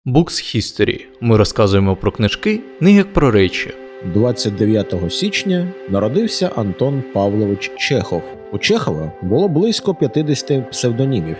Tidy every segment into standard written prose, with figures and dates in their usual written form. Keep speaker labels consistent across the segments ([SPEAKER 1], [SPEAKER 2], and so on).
[SPEAKER 1] Books History. Ми розказуємо про книжки не як про речі.
[SPEAKER 2] 29 січня народився Антон Павлович Чехов. У Чехова було близько 50 псевдонімів.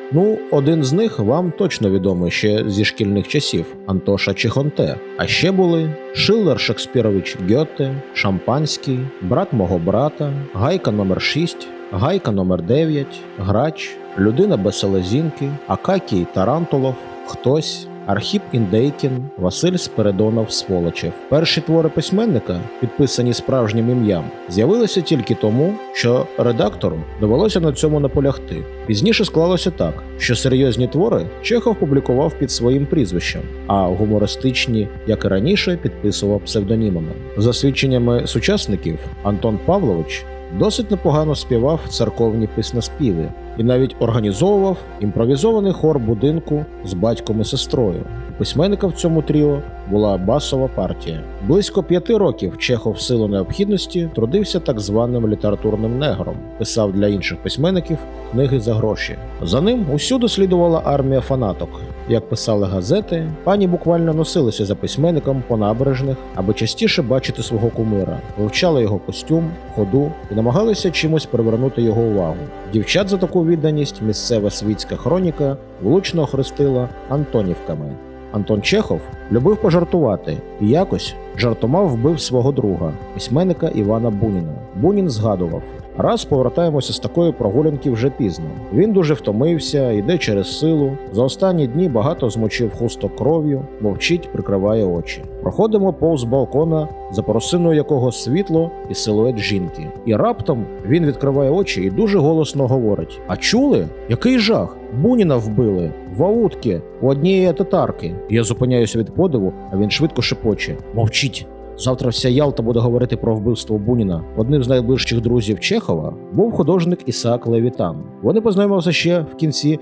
[SPEAKER 2] Один з них вам точно відомий ще зі шкільних часів – Антоша Чехонте. А ще були Шиллер Шекспірович Гьоте, Шампанський, Брат мого брата, Гайка номер 6, Гайка номер 9, Грач, Людина без селезінки, Акакій Тарантулов, Хтось, Архіп Індейкін, Василь Спиридонов Сволочев. Перші твори письменника, підписані справжнім ім'ям, з'явилися тільки тому, що редактору довелося на цьому наполягти. Пізніше склалося так, що серйозні твори Чехов публікував під своїм прізвищем, а гумористичні, як і раніше, підписував псевдонімами. За свідченнями сучасників, Антон Павлович досить непогано співав церковні піснеспіви і навіть організовував імпровізований хор будинку з батьком і сестрою. У письменника в цьому тріо була басова партія. Близько 5 років Чехов в силу необхідності трудився так званим літературним негром, писав для інших письменників книги за гроші. За ним усюди слідувала армія фанаток. Як писали газети, пані буквально носилися за письменником по набережних, аби частіше бачити свого кумира, вивчали його костюм, ходу і намагалися чимось привернути його увагу. Дівчат за таку відданість місцева світська хроніка влучно охрестила Антонівками. Антон Чехов любив пожартувати і якось жартома вбив свого друга, письменника Івана Буніна. Бунін згадував: «Раз повертаємося з такої прогулянки вже пізно. Він дуже втомився, йде через силу. За останні дні багато змочив хусток кров'ю, мовчить, прикриває очі. Проходимо повз балкона, за поросиною якого світло і силует жінки. І раптом він відкриває очі і дуже голосно говорить: "А чули? Який жах? Буніна вбили. В аутки, у однієї татарки". Я зупиняюся від подиву, а він швидко шепоче: "Мовчіть. Завтра вся Ялта буде говорити про вбивство Буніна". Одним з найближчих друзів Чехова був художник Ісаак Левітан. Вони познайомилися ще в кінці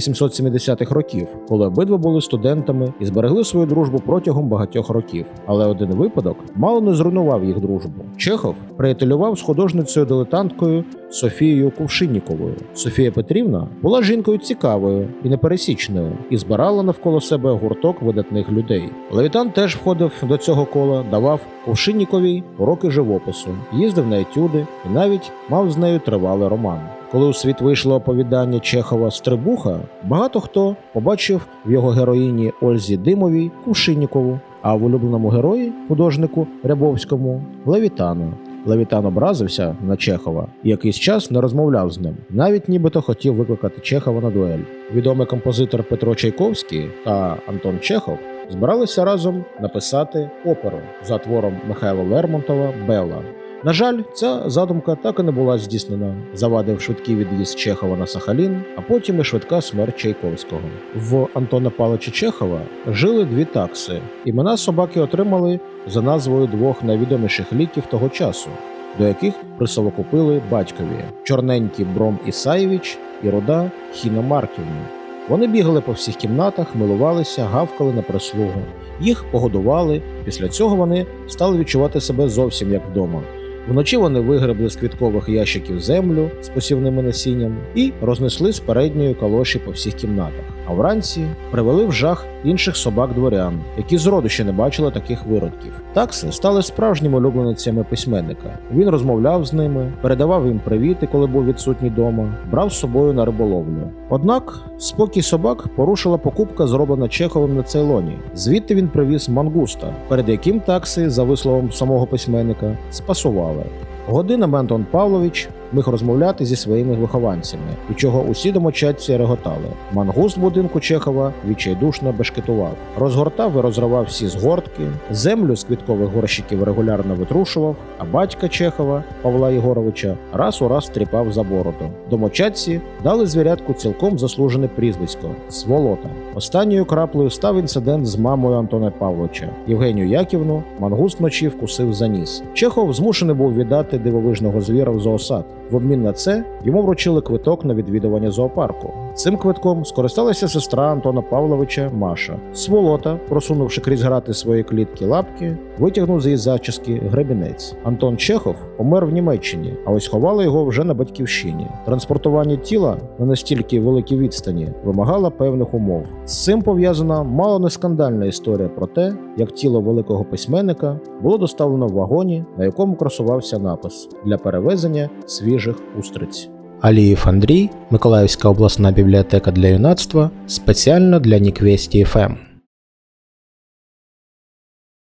[SPEAKER 2] 1870-х років, коли обидва були студентами і зберегли свою дружбу протягом багатьох років. Але один випадок мало не зруйнував їх дружбу. Чехов приятелював з художницею-дилетанткою Софією Кувшинніковою. Софія Петрівна була жінкою цікавою і непересічною і збирала навколо себе гурток видатних людей. Левітан теж входив до цього кола, давав Кувшинніковій уроки живопису, їздив на етюди і навіть мав з нею тривалий роман. Коли у світ вийшло оповідання Чехова «Стрибуха», багато хто побачив в його героїні Ользі Димовій Кувшиннікову, а в улюбленому герої, художнику Рябовському, Левітану. Левітан образився на Чехова і якийсь час не розмовляв з ним. Навіть нібито хотів викликати Чехова на дуель. Відомий композитор Петро Чайковський та Антон Чехов збиралися разом написати оперу за твором Михайла Лермонтова «Белла». На жаль, ця задумка так і не була здійснена. Завадив швидкий від'їзд Чехова на Сахалін, а потім і швидка смерть Чайковського. В Антона Павловича Чехова жили 2 такси. Імена собаки отримали за назвою 2 найвідоміших ліків того часу, до яких присовокупили батькові – чорненький Бром Ісаєвич і руда Хіна Марківна. Вони бігали по всіх кімнатах, милувалися, гавкали на прислугу. Їх погодували, після цього вони стали відчувати себе зовсім як вдома. Вночі вони вигребли з квіткових ящиків землю з посівним насінням і рознесли з передньої калоші по всіх кімнатах. А вранці привели в жах інших собак-дворян, які зроду ще не бачили таких виродків. Такси стали справжніми улюбленицями письменника. Він розмовляв з ними, передавав їм привіти, коли був відсутній дома, брав з собою на риболовлю. Однак спокій собак порушила покупка, зроблена Чеховим на Цейлоні. Звідти він привіз мангуста, перед яким такси, за висловом самого письменника, спасували. Годинами Антон Павлович міг розмовляти зі своїми вихованцями, від чого усі домочадці реготали. Мангуст будинку Чехова відчайдушно бешкетував. Розгортав і розривав всі згортки, землю з квіткових горщиків регулярно витрушував, а батька Чехова, Павла Єгоровича, раз у раз тріпав за бороду. Домочадці дали звірятку цілком заслужене прізвисько – Сволота. Останньою краплею став інцидент з мамою Антона Павловича. Євгенію Яківну мангуст вночі вкусив за ніс. Чехов змушений був віддати дивовижного звіра в зоосад. В обмін на це йому вручили квиток на відвідування зоопарку. Цим квитком скористалася сестра Антона Павловича Маша. Сволота, просунувши крізь грати свої клітки лапки, витягнув з її зачіски гребінець. Антон Чехов помер в Німеччині, а ось ховали його вже на батьківщині. Транспортування тіла на настільки великій відстані вимагало певних умов. З цим пов'язана мало не скандальна історія про те, як тіло великого письменника було доставлено в вагоні, на якому красувався напис «Для перевезення свіжих устриць». Алієв Андрій, Миколаївська обласна бібліотека для юнацтва, спеціально для Ніквесті ФМ.